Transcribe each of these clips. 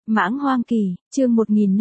Mãng Hoang Kỳ, chương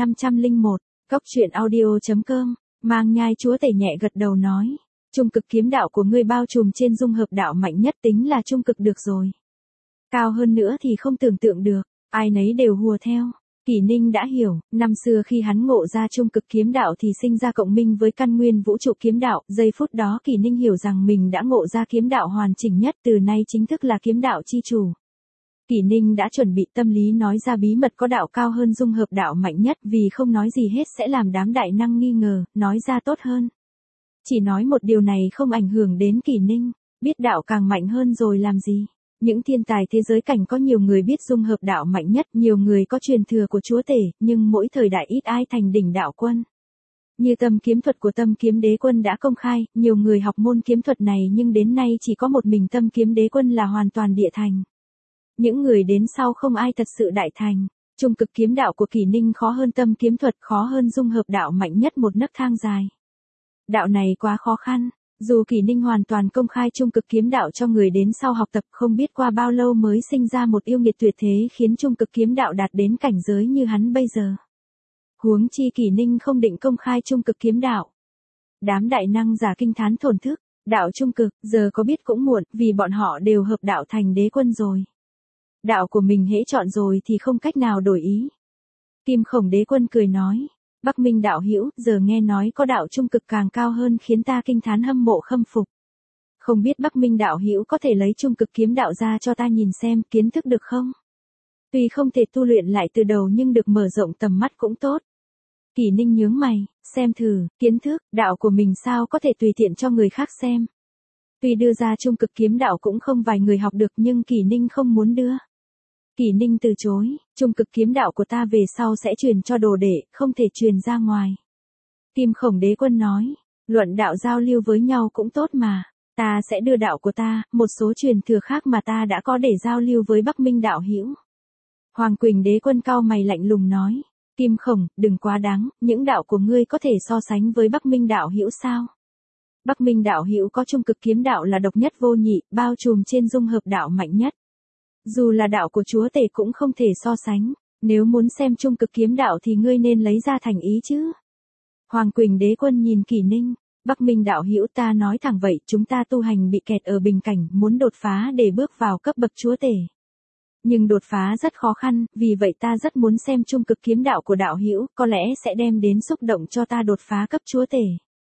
1501, Cốc truyện audio.com, Mang Nhai chúa tể nhẹ gật đầu nói. Trung cực kiếm đạo của ngươi bao trùm trên dung hợp đạo mạnh nhất tính là trung cực được rồi. Cao hơn nữa thì không tưởng tượng được, ai nấy đều hùa theo. Kỷ Ninh đã hiểu, năm xưa khi hắn ngộ ra trung cực kiếm đạo thì sinh ra cộng minh với căn nguyên vũ trụ kiếm đạo, giây phút đó Kỷ Ninh hiểu rằng mình đã ngộ ra kiếm đạo hoàn chỉnh nhất, từ nay chính thức là kiếm đạo chi chủ. Kỷ Ninh đã chuẩn bị tâm lý nói ra bí mật có đạo cao hơn dung hợp đạo mạnh nhất, vì không nói gì hết sẽ làm đám đại năng nghi ngờ, nói ra tốt hơn. Chỉ nói một điều này không ảnh hưởng đến Kỷ Ninh, biết đạo càng mạnh hơn rồi làm gì. Những thiên tài thế giới cảnh có nhiều người biết dung hợp đạo mạnh nhất, nhiều người có truyền thừa của chúa tể, nhưng mỗi thời đại ít ai thành đỉnh đạo quân. Như tâm kiếm thuật của Tâm Kiếm Đế Quân đã công khai, nhiều người học môn kiếm thuật này nhưng đến nay chỉ có một mình Tâm Kiếm Đế Quân là hoàn toàn địa thành. Những người đến sau không ai thật sự đại thành. Trung cực kiếm đạo của Kỷ Ninh khó hơn tâm kiếm thuật, khó hơn dung hợp đạo mạnh nhất một nấc thang dài. Đạo này quá khó khăn. Dù Kỷ Ninh hoàn toàn công khai trung cực kiếm đạo cho người đến sau học tập, không biết qua bao lâu mới sinh ra một yêu nghiệt tuyệt thế khiến trung cực kiếm đạo đạt đến cảnh giới như hắn bây giờ. Huống chi Kỷ Ninh không định công khai trung cực kiếm đạo. Đám đại năng giả kinh thán thổn thức, đạo trung cực, giờ có biết cũng muộn, vì bọn họ đều hợp đạo thành đế quân rồi. Đạo của mình hễ chọn rồi thì không cách nào đổi ý. Kim Khổng Đế Quân cười nói, Bắc Minh đạo hữu, giờ nghe nói có đạo trung cực càng cao hơn khiến ta kinh thán hâm mộ khâm phục. Không biết Bắc Minh đạo hữu có thể lấy trung cực kiếm đạo ra cho ta nhìn xem, kiến thức được không? Tuy không thể tu luyện lại từ đầu nhưng được mở rộng tầm mắt cũng tốt. Kỷ Ninh nhướng mày, xem thử, kiến thức, đạo của mình sao có thể tùy tiện cho người khác xem. Tuy đưa ra trung cực kiếm đạo cũng không vài người học được nhưng Kỷ Ninh không muốn đưa. Kỷ Ninh từ chối, trung cực kiếm đạo của ta về sau sẽ truyền cho đồ đệ, không thể truyền ra ngoài. Kim Khổng Đế Quân nói, luận đạo giao lưu với nhau cũng tốt mà, ta sẽ đưa đạo của ta, một số truyền thừa khác mà ta đã có để giao lưu với Bắc Minh đạo hữu. Hoàng Quỳnh Đế Quân cau mày lạnh lùng nói, Kim Khổng, đừng quá đáng, những đạo của ngươi có thể so sánh với Bắc Minh đạo hữu sao? Bắc Minh đạo hữu có trung cực kiếm đạo là độc nhất vô nhị, bao trùm trên dung hợp đạo mạnh nhất. Dù là đạo của chúa tể cũng không thể so sánh, nếu muốn xem trung cực kiếm đạo thì ngươi nên lấy ra thành ý chứ. Hoàng Quỳnh Đế Quân nhìn Kỷ Ninh, Bắc Minh đạo hữu, ta nói thẳng vậy, chúng ta tu hành bị kẹt ở bình cảnh, muốn đột phá để bước vào cấp bậc chúa tể. Nhưng đột phá rất khó khăn, vì vậy ta rất muốn xem trung cực kiếm đạo của đạo hữu, có lẽ sẽ đem đến xúc động cho ta đột phá cấp chúa tể.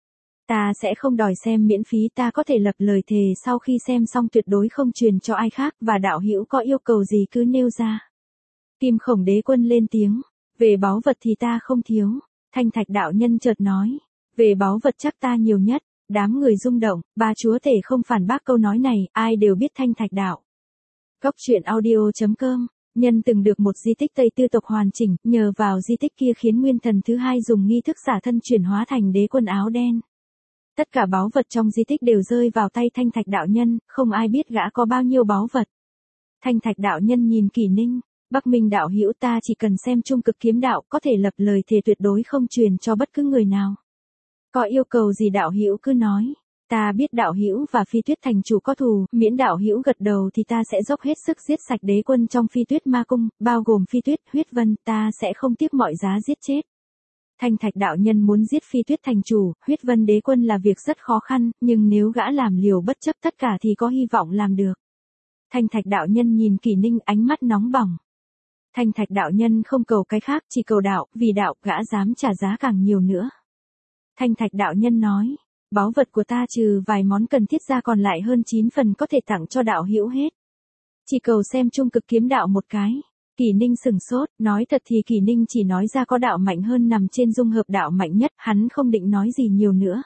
Ta sẽ không đòi xem miễn phí, ta có thể lập lời thề sau khi xem xong tuyệt đối không truyền cho ai khác, và đạo hữu có yêu cầu gì cứ nêu ra. Kim Khổng Đế Quân lên tiếng, về báu vật thì ta không thiếu. Thanh Thạch đạo nhân chợt nói, về báu vật chắc ta nhiều nhất. Đám người rung động, ba chúa tể không phản bác câu nói này, ai đều biết Thanh Thạch đạo. Cốc truyện audio.com, nhân từng được một di tích Tây Tư tộc hoàn chỉnh, nhờ vào di tích kia khiến Nguyên Thần thứ hai dùng nghi thức xả thân chuyển hóa thành đế quân áo đen. Tất cả báu vật trong di tích đều rơi vào tay Thanh Thạch đạo nhân, không ai biết gã có bao nhiêu báu vật. Thanh Thạch đạo nhân nhìn Kỷ Ninh, Bắc Minh đạo hữu, ta chỉ cần xem trung cực kiếm đạo, có thể lập lời thề tuyệt đối không truyền cho bất cứ người nào. Có yêu cầu gì đạo hữu cứ nói, ta biết đạo hữu và Phi Tuyết thành chủ có thù, miễn đạo hữu gật đầu thì ta sẽ dốc hết sức giết sạch đế quân trong Phi Tuyết ma cung, bao gồm Phi Tuyết, Huyết Vân, ta sẽ không tiếc mọi giá giết chết. Thanh Thạch đạo nhân muốn giết Phi Tuyết thành chủ, Huyết Vân đế quân là việc rất khó khăn, nhưng nếu gã làm liều bất chấp tất cả thì có hy vọng làm được. Thanh Thạch đạo nhân nhìn Kỷ Ninh, ánh mắt nóng bỏng. Thanh Thạch đạo nhân không cầu cái khác, chỉ cầu đạo, vì đạo gã dám trả giá càng nhiều nữa. Thanh Thạch đạo nhân nói, báu vật của ta trừ vài món cần thiết ra còn lại hơn 9 phần có thể tặng cho đạo hữu hết. Chỉ cầu xem trung cực kiếm đạo một cái. Kỷ Ninh sửng sốt, nói thật thì Kỷ Ninh chỉ nói ra có đạo mạnh hơn nằm trên dung hợp đạo mạnh nhất, hắn không định nói gì nhiều nữa.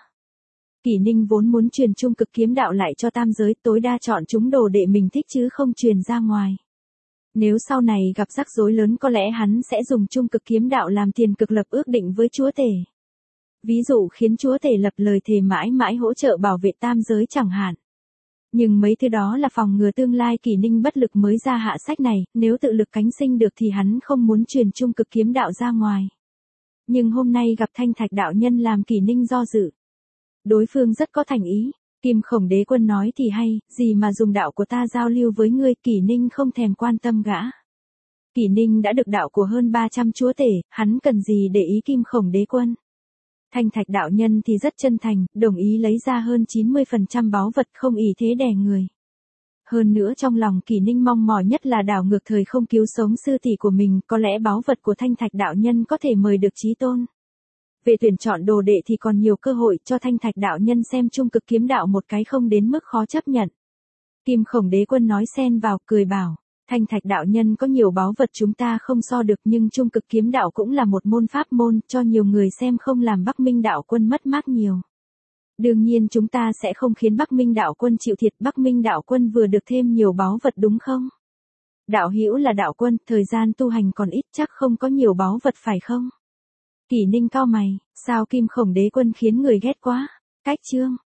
Kỷ Ninh vốn muốn truyền trung cực kiếm đạo lại cho tam giới, tối đa chọn chúng đồ đệ mình thích chứ không truyền ra ngoài. Nếu sau này gặp rắc rối lớn có lẽ hắn sẽ dùng trung cực kiếm đạo làm tiền cực lập ước định với chúa tể. Ví dụ khiến chúa tể lập lời thề mãi mãi hỗ trợ bảo vệ tam giới chẳng hạn. Nhưng mấy thứ đó là phòng ngừa tương lai, Kỷ Ninh bất lực mới ra hạ sách này, nếu tự lực cánh sinh được thì hắn không muốn truyền trung cực kiếm đạo ra ngoài. Nhưng hôm nay gặp Thanh Thạch đạo nhân làm Kỷ Ninh do dự. Đối phương rất có thành ý, Kim Khổng Đế Quân nói thì hay, gì mà dùng đạo của ta giao lưu với ngươi, Kỷ Ninh không thèm quan tâm gã. Kỷ Ninh đã được đạo của hơn 300 chúa tể, hắn cần gì để ý Kim Khổng Đế Quân. Thanh Thạch đạo nhân thì rất chân thành, đồng ý lấy ra hơn 90% báu vật, không ỷ thế đè người. Hơn nữa trong lòng Kỷ Ninh mong mỏi nhất là đảo ngược thời không cứu sống sư tỷ của mình, có lẽ báu vật của Thanh Thạch đạo nhân có thể mời được chí tôn. Về tuyển chọn đồ đệ thì còn nhiều cơ hội, cho Thanh Thạch đạo nhân xem Trung Cực Kiếm đạo một cái không đến mức khó chấp nhận. Kim Khổng Đế Quân nói xen vào, cười bảo, Thanh Thạch đạo nhân có nhiều báu vật chúng ta không so được, nhưng Trung Cực Kiếm đạo cũng là một môn pháp môn, cho nhiều người xem không làm Bắc Minh đạo quân mất mát nhiều. Đương nhiên chúng ta sẽ không khiến Bắc Minh đạo quân chịu thiệt, Bắc Minh đạo quân vừa được thêm nhiều báu vật đúng không? Đạo hữu là đạo quân, thời gian tu hành còn ít, chắc không có nhiều báu vật phải không? Kỷ Ninh cau mày, sao Kim Khổng Đế Quân khiến người ghét quá? Cách chương